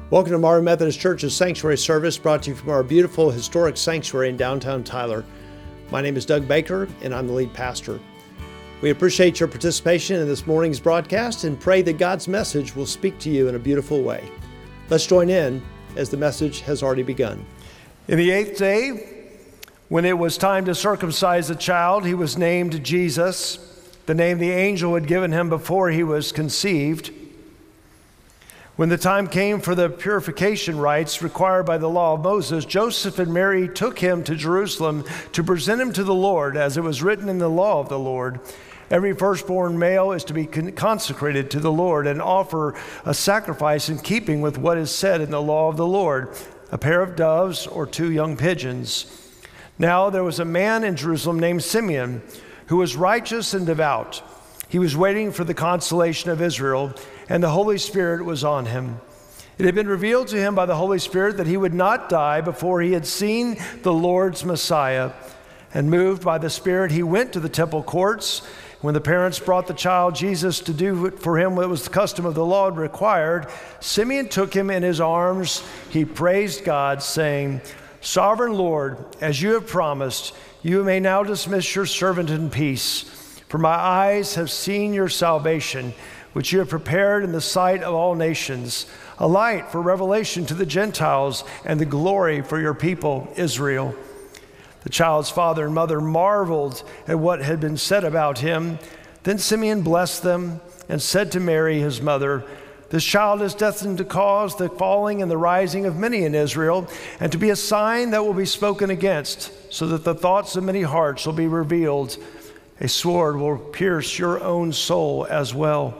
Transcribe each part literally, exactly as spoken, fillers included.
Welcome to Marvin Methodist Church's Sanctuary Service, brought to you from our beautiful historic sanctuary in downtown Tyler. My name is Doug Baker, and I'm the lead pastor. We appreciate your participation in this morning's broadcast and pray that God's message will speak to you in a beautiful way. Let's join in as the message has already begun. In the eighth day, when it was time to circumcise the child, he was named Jesus, the name the angel had given him before he was conceived. When the time came for the purification rites required by the law of Moses, Joseph and Mary took him to Jerusalem to present him to the Lord, as it was written in the law of the Lord. Every firstborn male is to be consecrated to the Lord and offer a sacrifice in keeping with what is said in the law of the Lord, a pair of doves or two young pigeons. Now there was a man in Jerusalem named Simeon, who was righteous and devout. He was waiting for the consolation of Israel, and the Holy Spirit was on him. It had been revealed to him by the Holy Spirit that he would not die before he had seen the Lord's Messiah. And moved by the Spirit, he went to the temple courts. When the parents brought the child Jesus to do for him what was the custom of the law required, Simeon took him in his arms. He praised God, saying, "Sovereign Lord, as you have promised, you may now dismiss your servant in peace. For my eyes have seen your salvation, which you have prepared in the sight of all nations, a light for revelation to the Gentiles and the glory for your people, Israel." The child's father and mother marveled at what had been said about him. Then Simeon blessed them and said to Mary, his mother, "This child is destined to cause the falling and the rising of many in Israel, and to be a sign that will be spoken against, so that the thoughts of many hearts will be revealed. A sword will pierce your own soul as well."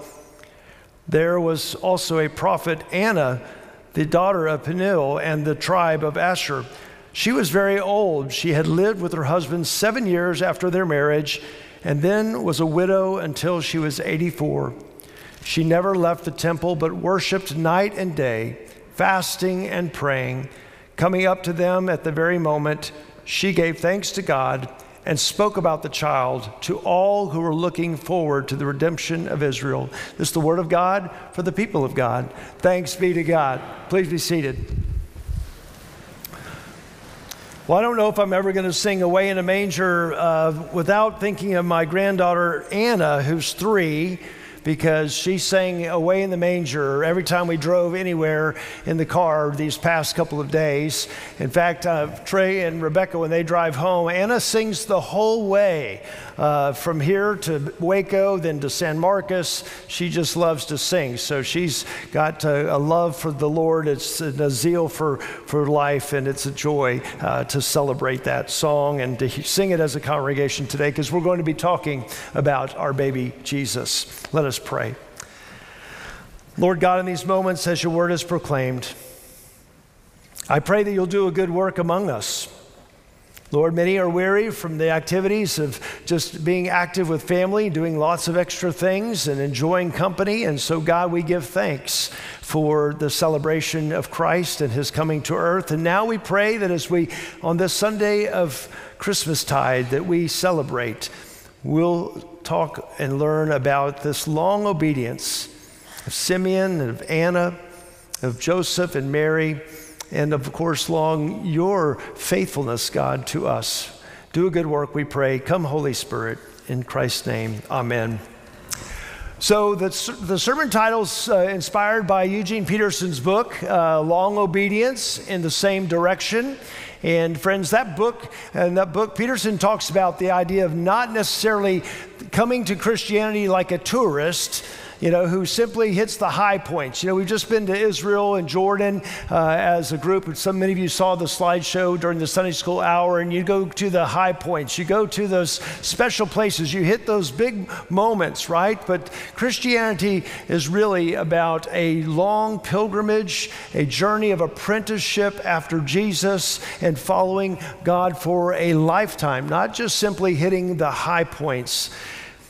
There was also a prophet, Anna, the daughter of Penuel and the tribe of Asher. She was very old. She had lived with her husband seven years after their marriage, and then was a widow until she was eighty-four. She never left the temple, but worshiped night and day, fasting and praying. Coming up to them at the very moment, she gave thanks to God and spoke about the child to all who were looking forward to the redemption of Israel. This is the word of God for the people of God. Thanks be to God. Please be seated. Well, I don't know if I'm ever going to sing Away in a Manger uh, without thinking of my granddaughter, Anna, who's three, because she sang Away in the Manger every time we drove anywhere in the car these past couple of days. In fact, uh, Trey and Rebecca, when they drive home, Anna sings the whole way uh, from here to Waco, then to San Marcos. She just loves to sing. So she's got uh, a love for the Lord. It's a zeal for, for life, and it's a joy uh, to celebrate that song and to sing it as a congregation today, because we're going to be talking about our baby Jesus. Let us pray. Lord God, in these moments as your word is proclaimed, I pray that you'll do a good work among us. Lord, many are weary from the activities of just being active with family, doing lots of extra things and enjoying company. And so, God, we give thanks for the celebration of Christ and his coming to earth. And now we pray that as we, on this Sunday of Christmastide, that we celebrate, we'll talk and learn about this long obedience of Simeon and of Anna, of Joseph and Mary, and of course, long your faithfulness, God, to us. Do a good work, we pray. Come, Holy Spirit, in Christ's name, amen. So the, the sermon title's uh, inspired by Eugene Peterson's book, uh, Long Obedience in the Same Direction. And friends, that book, and that book, Peterson talks about the idea of not necessarily coming to Christianity like a tourist, you know, who simply hits the high points. You know, we've just been to Israel and Jordan uh, as a group, and so many of you saw the slideshow during the Sunday school hour, and you go to the high points. You go to those special places. You hit those big moments, right? But Christianity is really about a long pilgrimage, a journey of apprenticeship after Jesus, and following God for a lifetime, not just simply hitting the high points.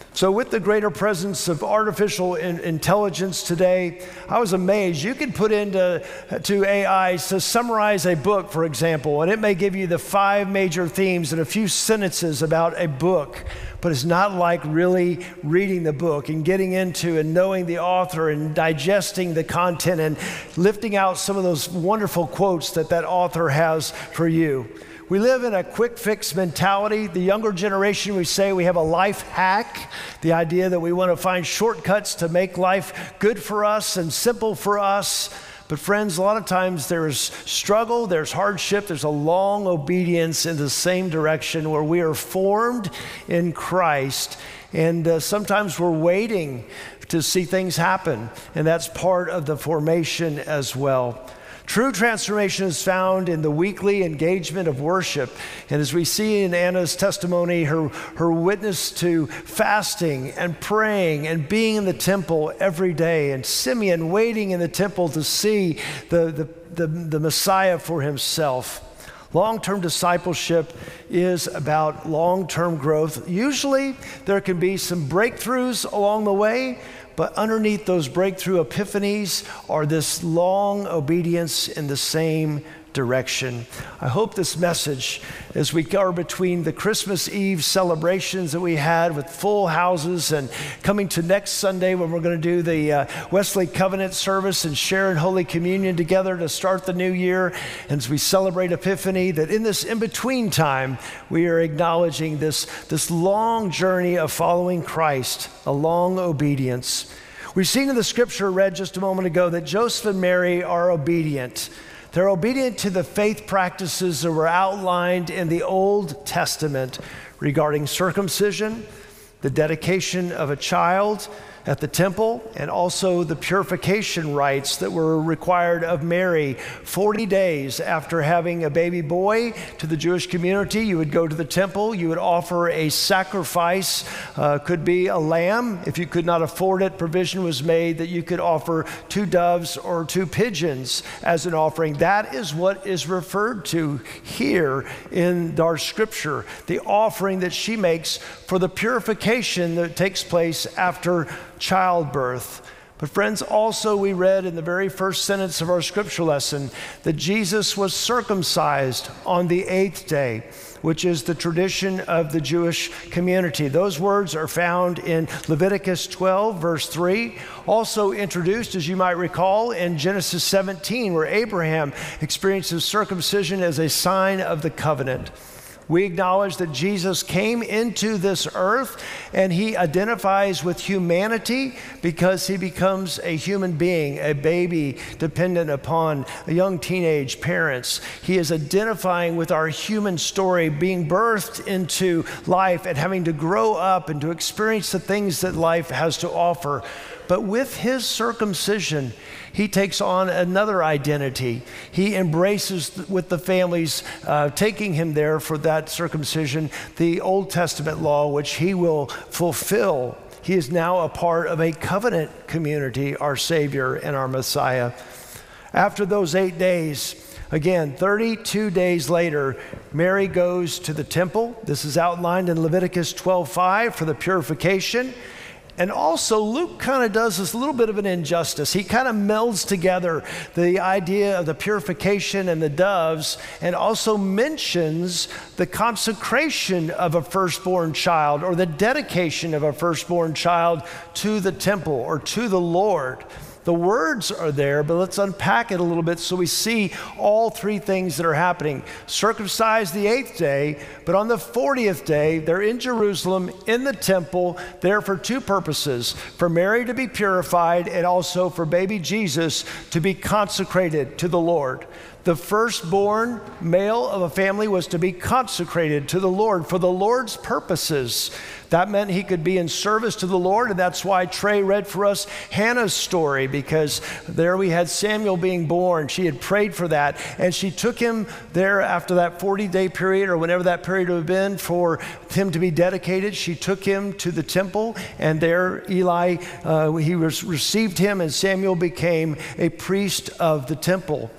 So with the greater presence of artificial in- intelligence today, I was amazed. You could put into to A Is to summarize a book, for example, and it may give you the five major themes and a few sentences about a book, but it's not like really reading the book and getting into and knowing the author and digesting the content and lifting out some of those wonderful quotes that that author has for you. We live in a quick fix mentality. The younger generation, we say we have a life hack, the idea that we want to find shortcuts to make life good for us and simple for us. But friends, a lot of times there's struggle, there's hardship, there's a long obedience in the same direction where we are formed in Christ. And uh, sometimes we're waiting to see things happen, and that's part of the formation as well. True transformation is found in the weekly engagement of worship. And as we see in Anna's testimony, her, her witness to fasting and praying and being in the temple every day, and Simeon waiting in the temple to see the, the, the, the Messiah for himself. Long-term discipleship is about long-term growth. Usually there can be some breakthroughs along the way, but underneath those breakthrough epiphanies are this long obedience in the same direction. I hope this message, as we are between the Christmas Eve celebrations that we had with full houses and coming to next Sunday when we're going to do the uh, Wesley Covenant service and share in Holy Communion together to start the new year, and as we celebrate Epiphany, that in this in-between time, we are acknowledging this, this long journey of following Christ, a long obedience. We've seen in the scripture read just a moment ago that Joseph and Mary are obedient. They're obedient to the faith practices that were outlined in the Old Testament regarding circumcision, the dedication of a child at the temple, and also the purification rites that were required of Mary. forty days after having a baby boy to the Jewish community, you would go to the temple, you would offer a sacrifice, uh, could be a lamb. If you could not afford it, provision was made that you could offer two doves or two pigeons as an offering. That is what is referred to here in our scripture, the offering that she makes for the purification that takes place after childbirth. But friends, also we read in the very first sentence of our scripture lesson that Jesus was circumcised on the eighth day, which is the tradition of the Jewish community. Those words are found in Leviticus twelve, verse three, also introduced, as you might recall, in Genesis seventeen, where Abraham experiences circumcision as a sign of the covenant. We acknowledge that Jesus came into this earth and he identifies with humanity because he becomes a human being, a baby dependent upon a young teenage parents. He is identifying with our human story, being birthed into life and having to grow up and to experience the things that life has to offer. But with his circumcision, he takes on another identity. He embraces with the families uh, taking him there for that circumcision, the Old Testament law, which he will fulfill. He is now a part of a covenant community, our Savior and our Messiah. After those eight days, again, thirty-two days later, Mary goes to the temple. This is outlined in Leviticus twelve five for the purification. And also, Luke kind of does this little bit of an injustice. He kind of melds together the idea of the purification and the doves, and also mentions the consecration of a firstborn child, or the dedication of a firstborn child to the temple or to the Lord. The words are there, but let's unpack it a little bit so we see all three things that are happening. Circumcised the eighth day, but on the fortieth day, they're in Jerusalem, in the temple, there for two purposes: for Mary to be purified and also for baby Jesus to be consecrated to the Lord. The firstborn male of a family was to be consecrated to the Lord for the Lord's purposes. That meant he could be in service to the Lord, and that's why Trey read for us Hannah's story, because there we had Samuel being born. She had prayed for that, and she took him there after that forty-day period, or whenever that period would have been, for him to be dedicated. She took him to the temple, and there Eli, uh, he was, received him, and Samuel became a priest of the temple.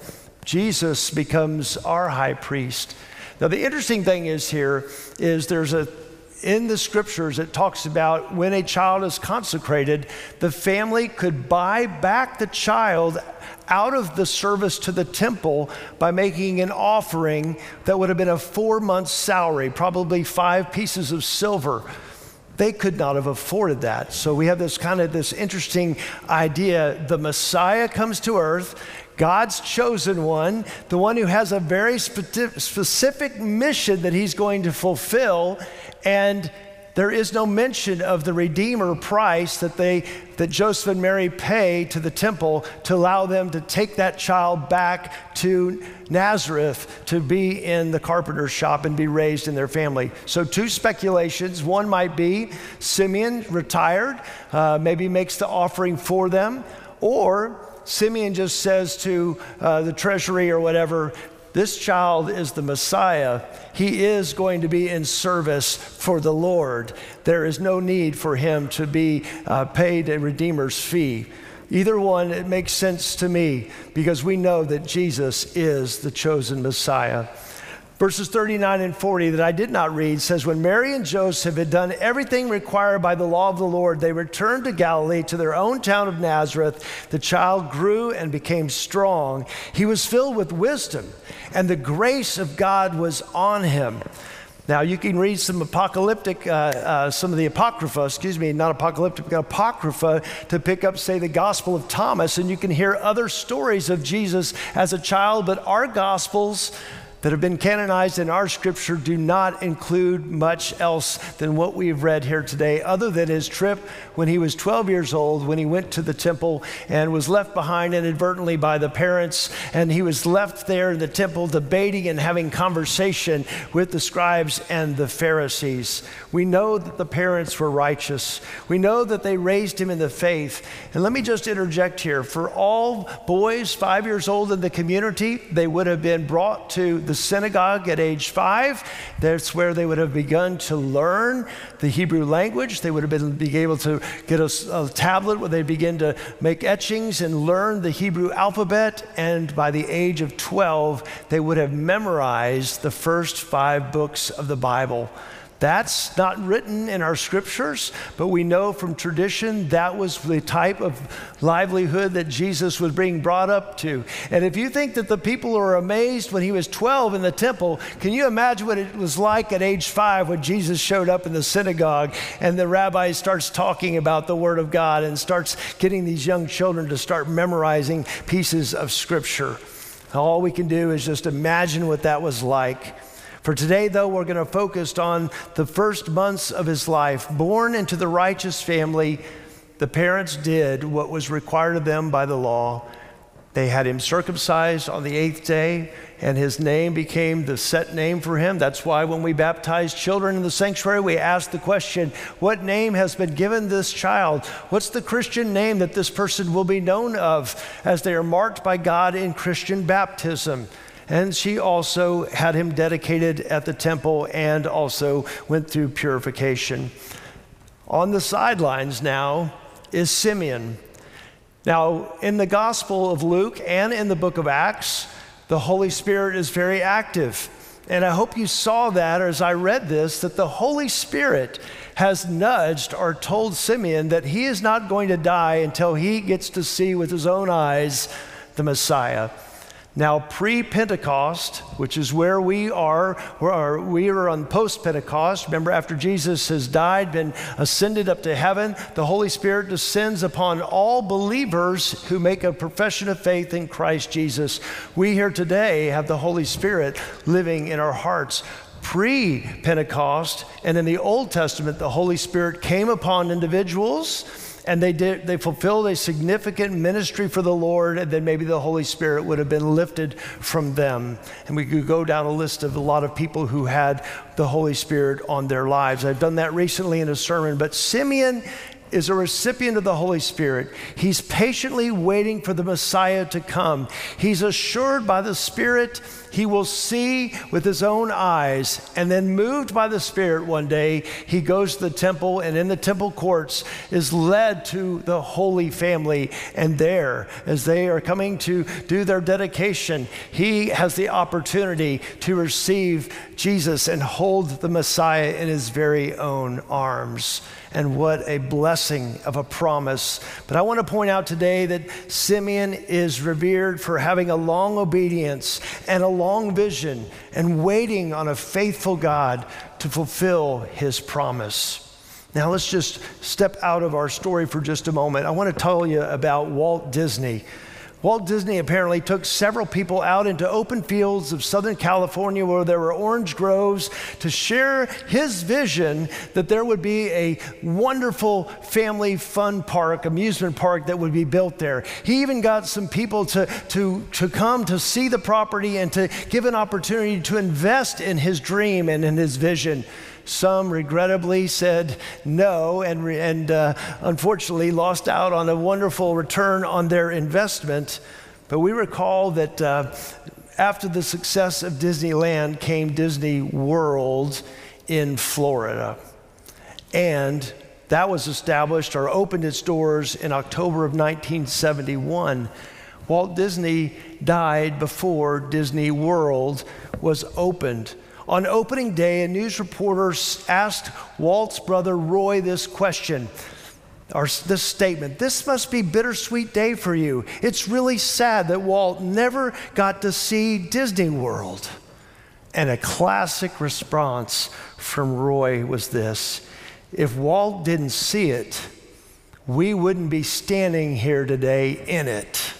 Jesus becomes our high priest. Now, the interesting thing is here is there's a in the scriptures, it talks about when a child is consecrated, the family could buy back the child out of the service to the temple by making an offering that would have been a four-month salary, probably five pieces of silver. They could not have afforded that. So we have this kind of this interesting idea. The Messiah comes to earth, God's chosen one, the one who has a very spe- specific mission that he's going to fulfill, and there is no mention of the Redeemer price that they, that Joseph and Mary pay to the temple to allow them to take that child back to Nazareth to be in the carpenter's shop and be raised in their family. So two speculations. One might be Simeon retired, uh, maybe makes the offering for them, or Simeon just says to uh, the treasury or whatever, this child is the Messiah. He is going to be in service for the Lord. There is no need for him to be uh, paid a Redeemer's fee. Either one, it makes sense to me because we know that Jesus is the chosen Messiah. Verses thirty-nine and forty that I did not read says, when Mary and Joseph had done everything required by the law of the Lord, they returned to Galilee, to their own town of Nazareth. The child grew and became strong. He was filled with wisdom, and the grace of God was on him. Now, you can read some apocalyptic, uh, uh, some of the Apocrypha, excuse me, not apocalyptic, but Apocrypha, to pick up, say, the Gospel of Thomas, and you can hear other stories of Jesus as a child, but our Gospels that have been canonized in our scripture do not include much else than what we've read here today, other than his trip when he was twelve years old, when he went to the temple and was left behind inadvertently by the parents, and he was left there in the temple debating and having conversation with the scribes and the Pharisees. We know that the parents were righteous. We know that they raised him in the faith. And let me just interject here. For all boys five years old in the community, they would have been brought to the synagogue at age five. That's where they would have begun to learn the Hebrew language. They would have been be able to get a, a tablet where they begin to make etchings and learn the Hebrew alphabet. And by the age of twelve, they would have memorized the first five books of the Bible. That's not written in our scriptures, but we know from tradition that was the type of livelihood that Jesus was being brought up to. And if you think that the people were amazed when he was twelve in the temple, can you imagine what it was like at age five when Jesus showed up in the synagogue and the rabbi starts talking about the Word of God and starts getting these young children to start memorizing pieces of scripture? All we can do is just imagine what that was like. For today, though, we're going to focus on the first months of his life. Born into the righteous family, the parents did what was required of them by the law. They had him circumcised on the eighth day, and his name became the set name for him. That's why when we baptize children in the sanctuary, we ask the question, what name has been given this child? What's the Christian name that this person will be known of as they are marked by God in Christian baptism? And she also had him dedicated at the temple and also went through purification. On the sidelines now is Simeon. Now, in the Gospel of Luke and in the book of Acts, the Holy Spirit is very active. And I hope you saw that as I read this, that the Holy Spirit has nudged or told Simeon that he is not going to die until he gets to see with his own eyes the Messiah. Now, pre-Pentecost, which is where we are, where we are on post-Pentecost. Remember, after Jesus has died, been ascended up to heaven, the Holy Spirit descends upon all believers who make a profession of faith in Christ Jesus. We here today have the Holy Spirit living in our hearts. Pre-Pentecost, and in the Old Testament, the Holy Spirit came upon individuals, and they did, they fulfilled a significant ministry for the Lord, and then maybe the Holy Spirit would have been lifted from them. And we could go down a list of a lot of people who had the Holy Spirit on their lives. I've done that recently in a sermon, but Simeon is a recipient of the Holy Spirit. He's patiently waiting for the Messiah to come. He's assured by the Spirit he will see with his own eyes. And then, moved by the Spirit, one day, he goes to the temple, and in the temple courts is led to the Holy Family. And there, as they are coming to do their dedication, he has the opportunity to receive Jesus and hold the Messiah in his very own arms. And what a blessing of a promise. But I want to point out today that Simeon is revered for having a long obedience and a long vision and waiting on a faithful God to fulfill his promise. Now let's just step out of our story for just a moment. I want to tell you about Walt Disney. Walt Disney apparently took several people out into open fields of Southern California where there were orange groves to share his vision that there would be a wonderful family fun park, amusement park that would be built there. He even got some people to, to, to come to see the property and to give an opportunity to invest in his dream and in his vision. Some regrettably said no and, and uh, unfortunately lost out on a wonderful return on their investment. But we recall that uh, after the success of Disneyland came Disney World in Florida. And that was established or opened its doors in October of nineteen seventy-one. Walt Disney died before Disney World was opened. On opening day, a news reporter asked Walt's brother Roy this question, or this statement: "This must be a bittersweet day for you. It's really sad that Walt never got to see Disney World." And a classic response from Roy was this: "If Walt didn't see it, we wouldn't be standing here today in it."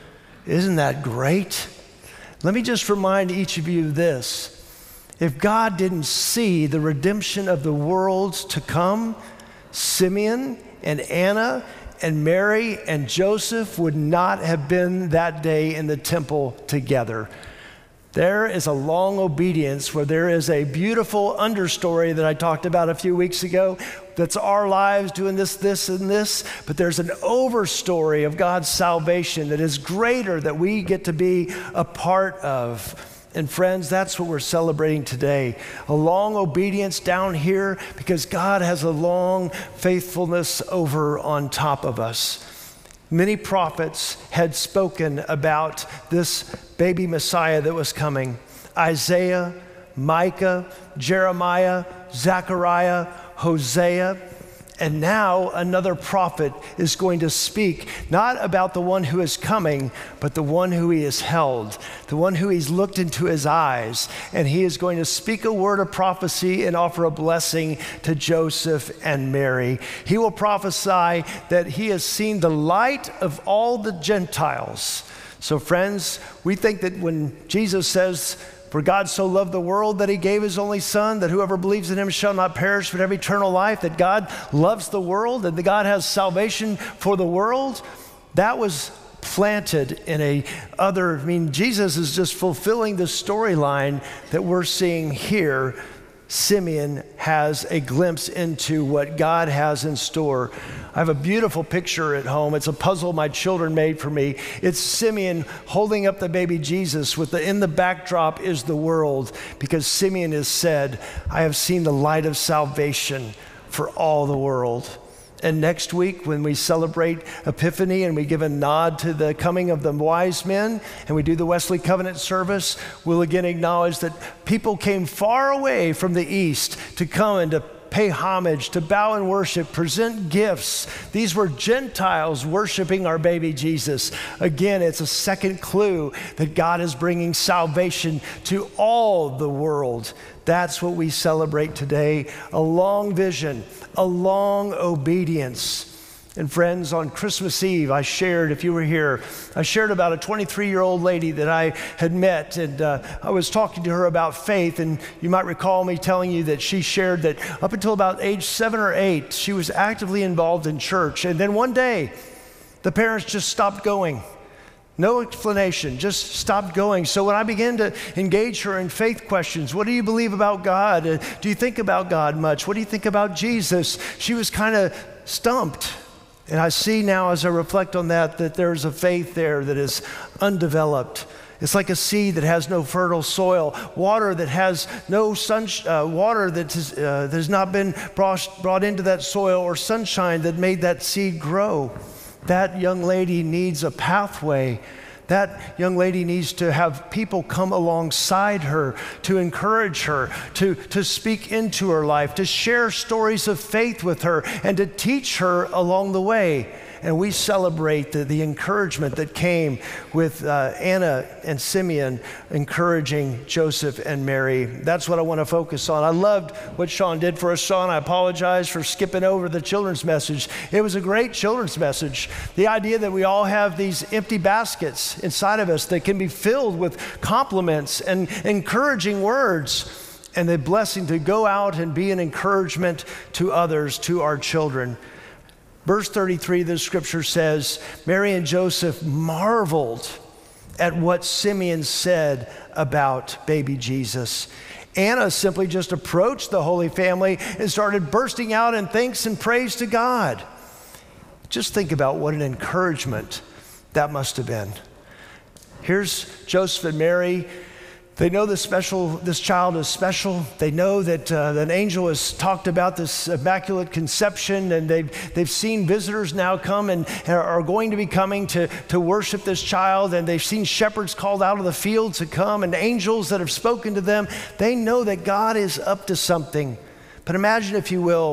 Isn't that great? Let me just remind each of you this. If God didn't see the redemption of the world to come, Simeon and Anna and Mary and Joseph would not have been that day in the temple together. There is a long obedience where there is a beautiful understory that I talked about a few weeks ago. That's our lives doing this, this, and this. But there's an overstory of God's salvation that is greater that we get to be a part of. And friends, that's what we're celebrating today. A long obedience down here because God has a long faithfulness over on top of us. Many prophets had spoken about this baby Messiah that was coming. Isaiah, Micah, Jeremiah, Zechariah, Hosea. And now another prophet is going to speak, not about the one who is coming, but the one who he has held, the one who he's looked into his eyes. And he is going to speak a word of prophecy and offer a blessing to Joseph and Mary. He will prophesy that he has seen the light of all the Gentiles. So friends, we think that when Jesus says, "For God so loved the world that he gave his only son, that whoever believes in him shall not perish but have eternal life," that God loves the world, that God has salvation for the world, that was planted in a other, I mean, Jesus is just fulfilling the storyline that we're seeing here. Simeon has a glimpse into what God has in store. I have a beautiful picture at home. It's a puzzle my children made for me. It's Simeon holding up the baby Jesus with the, in the backdrop is the world, because Simeon has said, "I have seen the light of salvation for all the world." And next week, when we celebrate Epiphany and we give a nod to the coming of the wise men and we do the Wesley Covenant service, we'll again acknowledge that people came far away from the east to come and to pay homage, to bow and worship, present gifts. These were Gentiles worshiping our baby Jesus. Again, it's a second clue that God is bringing salvation to all the world. That's what we celebrate today, a long vision, a long obedience. And friends, on Christmas Eve, I shared, if you were here, I shared about a twenty-three-year-old lady that I had met, and uh, I was talking to her about faith, and you might recall me telling you that she shared that up until about age seven or eight, she was actively involved in church, and then one day, the parents just stopped going. No explanation, just stopped going. So when I began to engage her in faith questions, what do you believe about God? Uh, do you think about God much? What do you think about Jesus? She was kind of stumped. And I see now as I reflect on that, that there's a faith there that is undeveloped. It's like a seed that has no fertile soil, water that has no sun, uh, water that, is, uh, that has not been brought, brought into that soil, or sunshine that made that seed grow. That young lady needs a pathway. That young lady needs to have people come alongside her to encourage her, to, to speak into her life, to share stories of faith with her, and to teach her along the way. And we celebrate the, the encouragement that came with uh, Anna and Simeon encouraging Joseph and Mary. That's what I want to focus on. I loved what Sean did for us. Sean, I apologize for skipping over the children's message. It was a great children's message. The idea that we all have these empty baskets inside of us that can be filled with compliments and encouraging words, and the blessing to go out and be an encouragement to others, to our children. Verse thirty-three of the scripture says, Mary and Joseph marveled at what Simeon said about baby Jesus. Anna simply just approached the Holy Family and started bursting out in thanks and praise to God. Just think about what an encouragement that must have been. Here's Joseph and Mary. They know this special, this child is special. They know that uh, an angel has talked about this immaculate conception, and they've, they've seen visitors now come and are going to be coming to, to worship this child, and they've seen shepherds called out of the field to come, and angels that have spoken to them. They know that God is up to something. But imagine, if you will,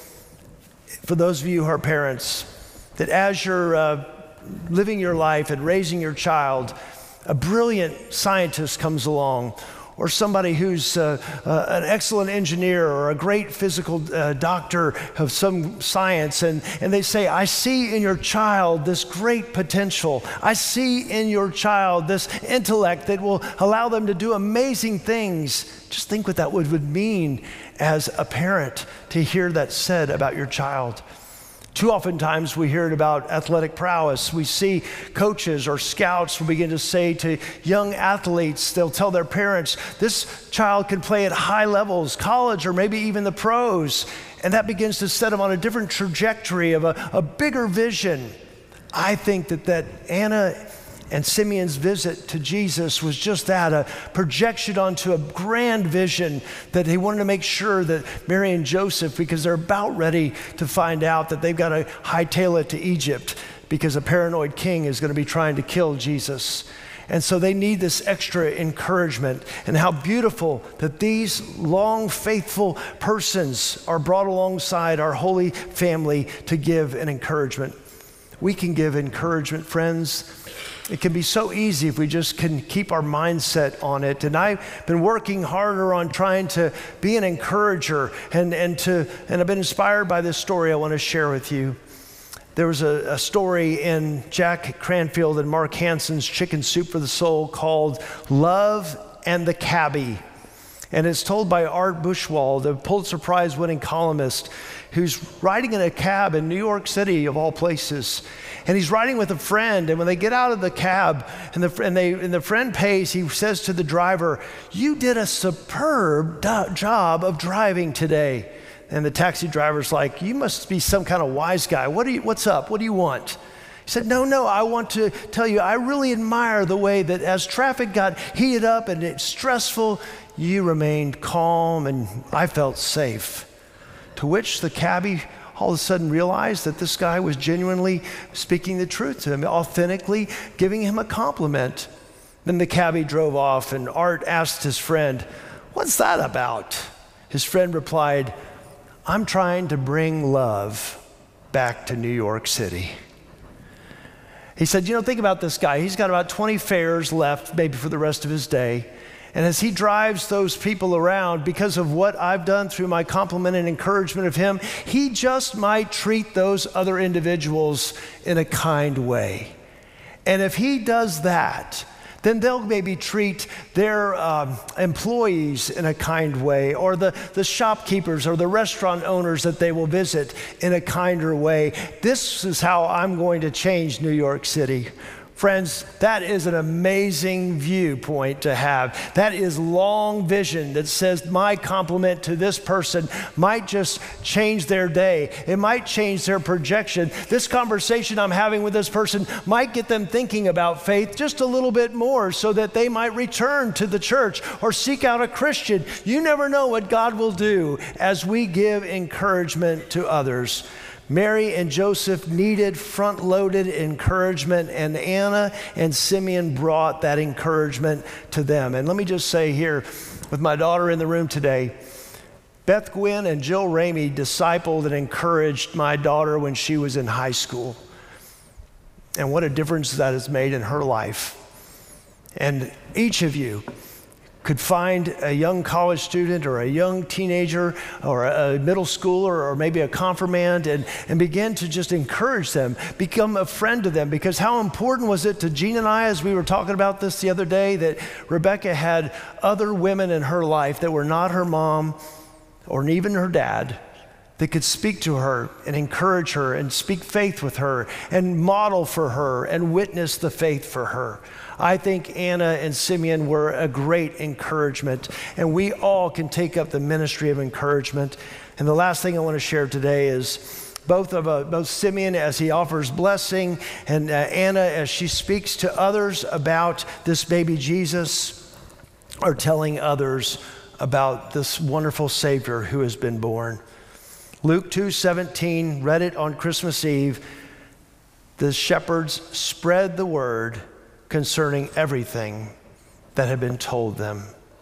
for those of you who are parents, that as you're uh, living your life and raising your child, a brilliant scientist comes along, or somebody who's uh, uh, an excellent engineer or a great physical uh, doctor of some science, and, and they say, I see in your child this great potential. I see in your child this intellect that will allow them to do amazing things. Just think what that would, would mean as a parent to hear that said about your child. Too oftentimes we hear it about athletic prowess. We see coaches or scouts will begin to say to young athletes, they'll tell their parents, this child can play at high levels, college, or maybe even the pros. And that begins to set them on a different trajectory of a, a bigger vision. I think that, that Anna and Simeon's visit to Jesus was just that, a projection onto a grand vision that he wanted to make sure that Mary and Joseph, because they're about ready to find out that they've got to hightail it to Egypt because a paranoid king is going to be trying to kill Jesus. And so they need this extra encouragement. And how beautiful that these long, faithful persons are brought alongside our Holy Family to give an encouragement. We can give encouragement, friends. It can be so easy if we just can keep our mindset on it. And I've been working harder on trying to be an encourager, and, and, to, and I've been inspired by this story I want to share with you. There was a, a story in Jack Cranfield and Mark Hansen's Chicken Soup for the Soul called Love and the Cabbie. And it's told by Art Buchwald, a Pulitzer Prize winning columnist, who's riding in a cab in New York City, of all places. And he's riding with a friend, and when they get out of the cab and the, and they, and the friend pays, he says to the driver, "You did a superb do- job of driving today." And the taxi driver's like, "You must be some kind of wise guy. What do you, what's up? What do you want?" He said, no, no, I want to tell you, I really admire the way that as traffic got heated up and it's stressful, you remained calm and I felt safe. To which the cabbie all of a sudden realized that this guy was genuinely speaking the truth to him, authentically giving him a compliment. Then the cabbie drove off, and Art asked his friend, "What's that about?" His friend replied, "I'm trying to bring love back to New York City." He said, you know, think about this guy. He's got about twenty fares left, maybe for the rest of his day. And as he drives those people around, because of what I've done through my compliment and encouragement of him, he just might treat those other individuals in a kind way. And if he does that, then they'll maybe treat their um, employees in a kind way, or the, the shopkeepers or the restaurant owners that they will visit in a kinder way. This is how I'm going to change New York City. Friends, that is an amazing viewpoint to have. That is long vision that says my compliment to this person might just change their day. It might change their projection. This conversation I'm having with this person might get them thinking about faith just a little bit more so that they might return to the church or seek out a Christian. You never know what God will do as we give encouragement to others. Mary and Joseph needed front-loaded encouragement, and Anna and Simeon brought that encouragement to them. And let me just say here, with my daughter in the room today, Beth Gwynn and Jill Ramey discipled and encouraged my daughter when she was in high school. And what a difference that has made in her life. And each of you could find a young college student or a young teenager or a middle schooler or maybe a confirmand and, and begin to just encourage them, become a friend to them. Because how important was it to Jean and I, as we were talking about this the other day, that Rebecca had other women in her life that were not her mom or even her dad that could speak to her and encourage her and speak faith with her and model for her and witness the faith for her. I think Anna and Simeon were a great encouragement, and we all can take up the ministry of encouragement. And the last thing I want to share today is both of uh, both Simeon as he offers blessing and uh, Anna as she speaks to others about this baby Jesus are telling others about this wonderful Savior who has been born. Luke two seventeen, read it on Christmas Eve. The shepherds spread the word concerning everything that had been told them.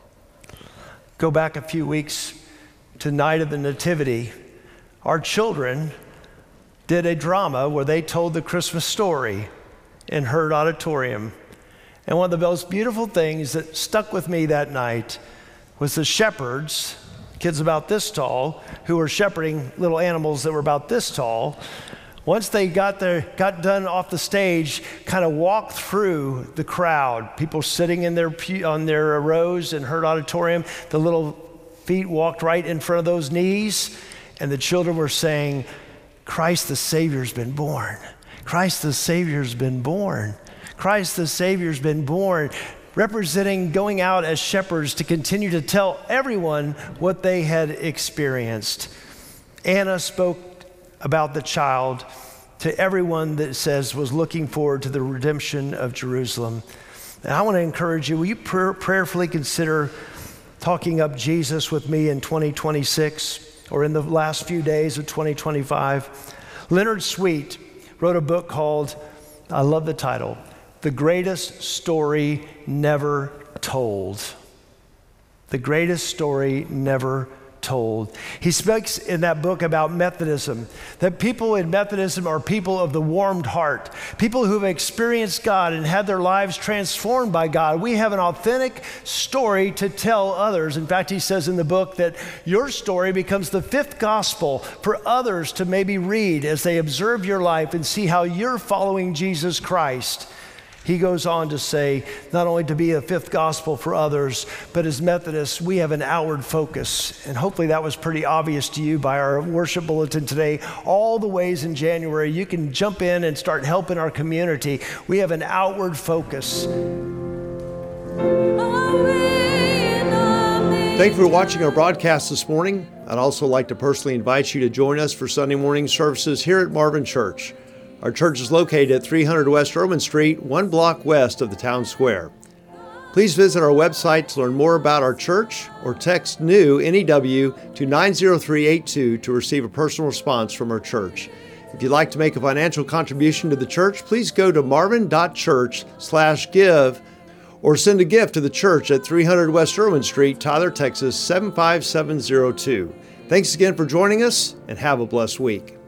Go back a few weeks to Night of the Nativity. Our children did a drama where they told the Christmas story in Hurd Auditorium. And one of the most beautiful things that stuck with me that night was the shepherds, kids about this tall, who were shepherding little animals that were about this tall. Once they got there, got done off the stage, kind of walked through the crowd, people sitting in their pew, on their rows in Hurd Auditorium. The little feet walked right in front of those knees, and the children were saying, Christ the Savior's been born. Christ the Savior's been born. Christ the Savior's been born, representing going out as shepherds to continue to tell everyone what they had experienced. Anna spoke about the child to everyone that says was looking forward to the redemption of Jerusalem. And I want to encourage you, will you pr- prayerfully consider talking up Jesus with me in twenty twenty-six or in the last few days of twenty twenty-five? Leonard Sweet wrote a book called, I love the title, The Greatest Story Never Told. The Greatest Story Never Told. He speaks in that book about Methodism, that people in Methodism are people of the warmed heart, people who have experienced God and had their lives transformed by God. We have an authentic story to tell others. In fact, he says in the book that your story becomes the fifth gospel for others to maybe read as they observe your life and see how you're following Jesus Christ. He goes on to say, not only to be a fifth gospel for others, but as Methodists, we have an outward focus. And hopefully that was pretty obvious to you by our worship bulletin today. All the ways in January you can jump in and start helping our community. We have an outward focus. Thank you for watching our broadcast this morning. I'd also like to personally invite you to join us for Sunday morning services here at Marvin Church. Our church is located at three hundred West Erwin Street, one block west of the town square. Please visit our website to learn more about our church or text NEW, N E W, to nine zero three eight two to receive a personal response from our church. If you'd like to make a financial contribution to the church, please go to marvin.church slash give or send a gift to the church at three hundred West Erwin Street, Tyler, Texas, seven five seven zero two. Thanks again for joining us, and have a blessed week.